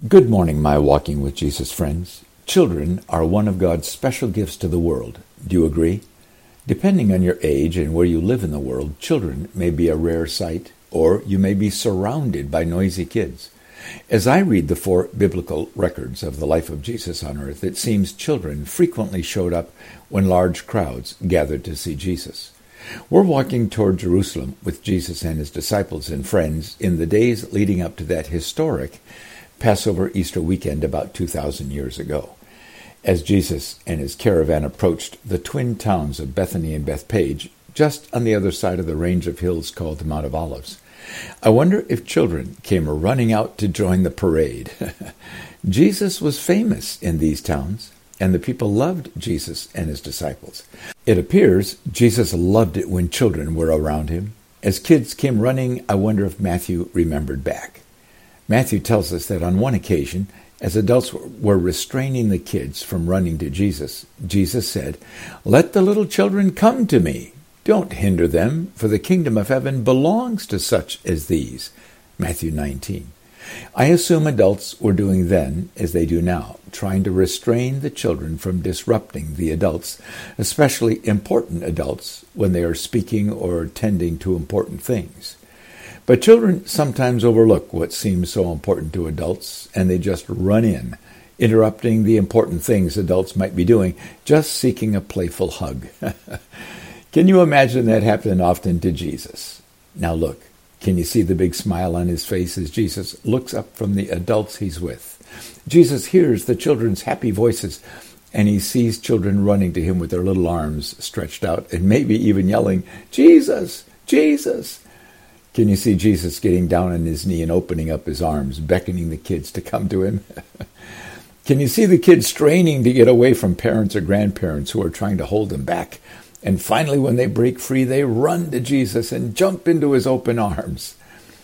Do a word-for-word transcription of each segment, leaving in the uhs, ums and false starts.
Good morning, my Walking with Jesus friends. Children are one of God's special gifts to the world. Do you agree? Depending on your age and where you live in the world, children may be a rare sight, or you may be surrounded by noisy kids. As I read the four biblical records of the life of Jesus on earth, it seems children frequently showed up when large crowds gathered to see Jesus. We're walking toward Jerusalem with Jesus and his disciples and friends in the days leading up to that historic Passover Easter weekend about two thousand years ago. As Jesus and his caravan approached the twin towns of Bethany and Bethpage, just on the other side of the range of hills called the Mount of Olives, I wonder if children came running out to join the parade. Jesus was famous in these towns, and the people loved Jesus and his disciples. It appears Jesus loved it when children were around him. As kids came running, I wonder if Matthew remembered back. Matthew tells us that on one occasion, as adults were restraining the kids from running to Jesus, Jesus said, "Let the little children come to me. Don't hinder them, for the kingdom of heaven belongs to such as these." Matthew nineteen. I assume adults were doing then as they do now, trying to restrain the children from disrupting the adults, especially important adults, when they are speaking or tending to important things. But children sometimes overlook what seems so important to adults, and they just run in, interrupting the important things adults might be doing, just seeking a playful hug. Can you imagine that happening often to Jesus? Now look, can you see the big smile on his face as Jesus looks up from the adults he's with? Jesus hears the children's happy voices, and he sees children running to him with their little arms stretched out, and maybe even yelling, "Jesus! Jesus!" Can you see Jesus getting down on his knee and opening up his arms, beckoning the kids to come to him? Can you see the kids straining to get away from parents or grandparents who are trying to hold them back? And finally, when they break free, they run to Jesus and jump into his open arms.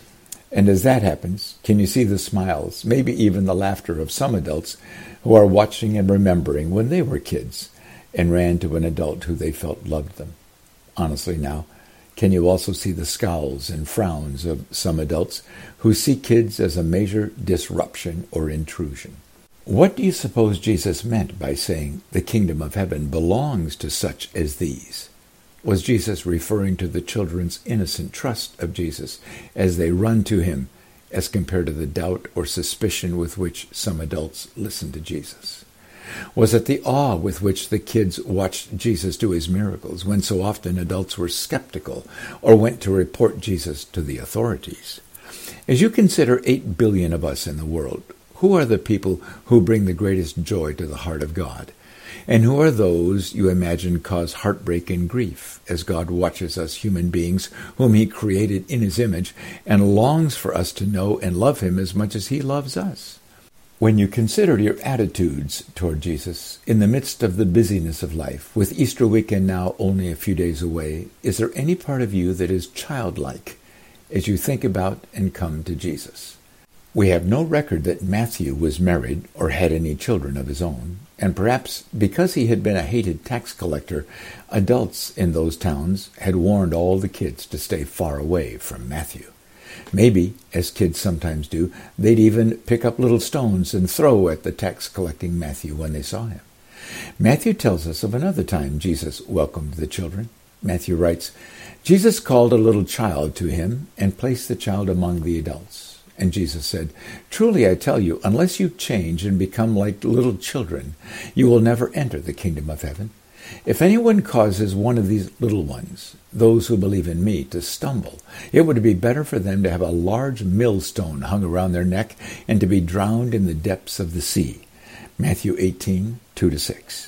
And as that happens, can you see the smiles, maybe even the laughter of some adults who are watching and remembering when they were kids and ran to an adult who they felt loved them? Honestly now, can you also see the scowls and frowns of some adults who see kids as a major disruption or intrusion? What do you suppose Jesus meant by saying the kingdom of heaven belongs to such as these? Was Jesus referring to the children's innocent trust of Jesus as they run to him, as compared to the doubt or suspicion with which some adults listen to Jesus? Was it the awe with which the kids watched Jesus do his miracles, when so often adults were skeptical or went to report Jesus to the authorities? As you consider eight billion of us in the world, who are the people who bring the greatest joy to the heart of God? And who are those you imagine cause heartbreak and grief as God watches us human beings whom he created in his image and longs for us to know and love him as much as he loves us? When you consider your attitudes toward Jesus in the midst of the busyness of life, with Easter weekend now only a few days away, is there any part of you that is childlike as you think about and come to Jesus? We have no record that Matthew was married or had any children of his own, and perhaps because he had been a hated tax collector, adults in those towns had warned all the kids to stay far away from Matthew. Maybe, as kids sometimes do, they'd even pick up little stones and throw at the tax-collecting Matthew when they saw him. Matthew tells us of another time Jesus welcomed the children. Matthew writes, "Jesus called a little child to him and placed the child among the adults. And Jesus said, 'Truly I tell you, unless you change and become like little children, you will never enter the kingdom of heaven. If anyone causes one of these little ones, those who believe in me, to stumble, it would be better for them to have a large millstone hung around their neck and to be drowned in the depths of the sea.'" Matthew eighteen, two to six.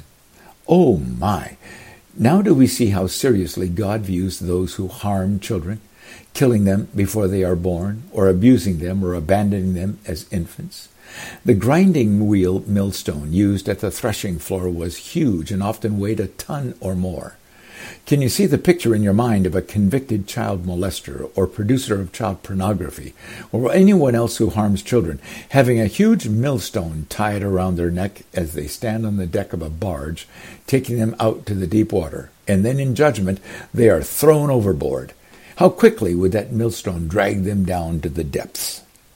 Oh my! Now do we see how seriously God views those who harm children, killing them before they are born, or abusing them or abandoning them as infants? The grinding wheel millstone used at the threshing floor was huge and often weighed a ton or more. Can you see the picture in your mind of a convicted child molester or producer of child pornography, or anyone else who harms children, having a huge millstone tied around their neck as they stand on the deck of a barge, taking them out to the deep water, and then in judgment they are thrown overboard? How quickly would that millstone drag them down to the depths?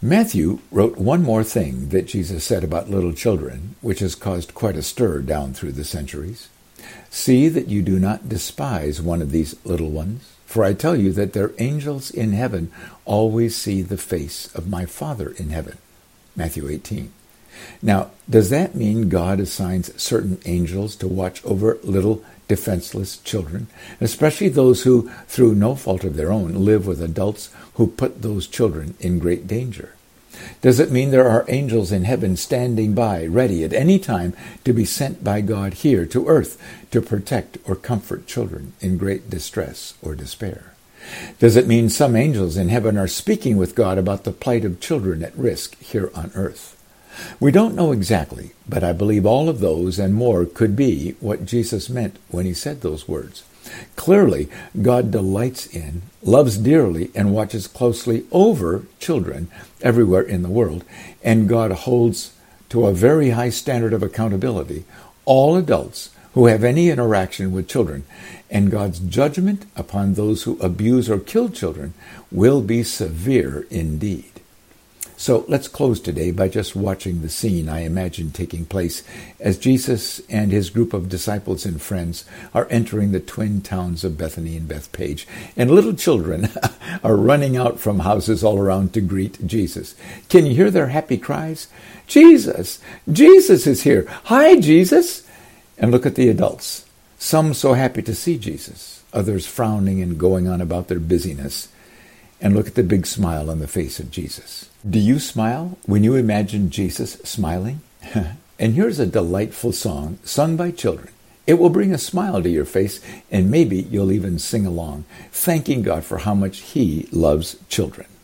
Matthew wrote one more thing that Jesus said about little children, which has caused quite a stir down through the centuries. See that you do not despise one of these little ones, for I tell you that their angels in heaven always see the face of my Father in heaven. Matthew eighteen. Now, does that mean God assigns certain angels to watch over little defenseless children, especially those who, through no fault of their own, live with adults who put those children in great danger? Does it mean there are angels in heaven standing by, ready at any time to be sent by God here to earth to protect or comfort children in great distress or despair? Does it mean some angels in heaven are speaking with God about the plight of children at risk here on earth? We don't know exactly, but I believe all of those and more could be what Jesus meant when he said those words. Clearly, God delights in, loves dearly, and watches closely over children everywhere in the world, and God holds to a very high standard of accountability all adults who have any interaction with children, and God's judgment upon those who abuse or kill children will be severe indeed. So let's close today by just watching the scene I imagine taking place as Jesus and his group of disciples and friends are entering the twin towns of Bethany and Bethpage, and little children are running out from houses all around to greet Jesus. Can you hear their happy cries? Jesus! Jesus is here! Hi, Jesus! And look at the adults. Some so happy to see Jesus, others frowning and going on about their busyness. And look at the big smile on the face of Jesus. Do you smile when you imagine Jesus smiling? And here's a delightful song sung by children. It will bring a smile to your face, and maybe you'll even sing along, thanking God for how much he loves children.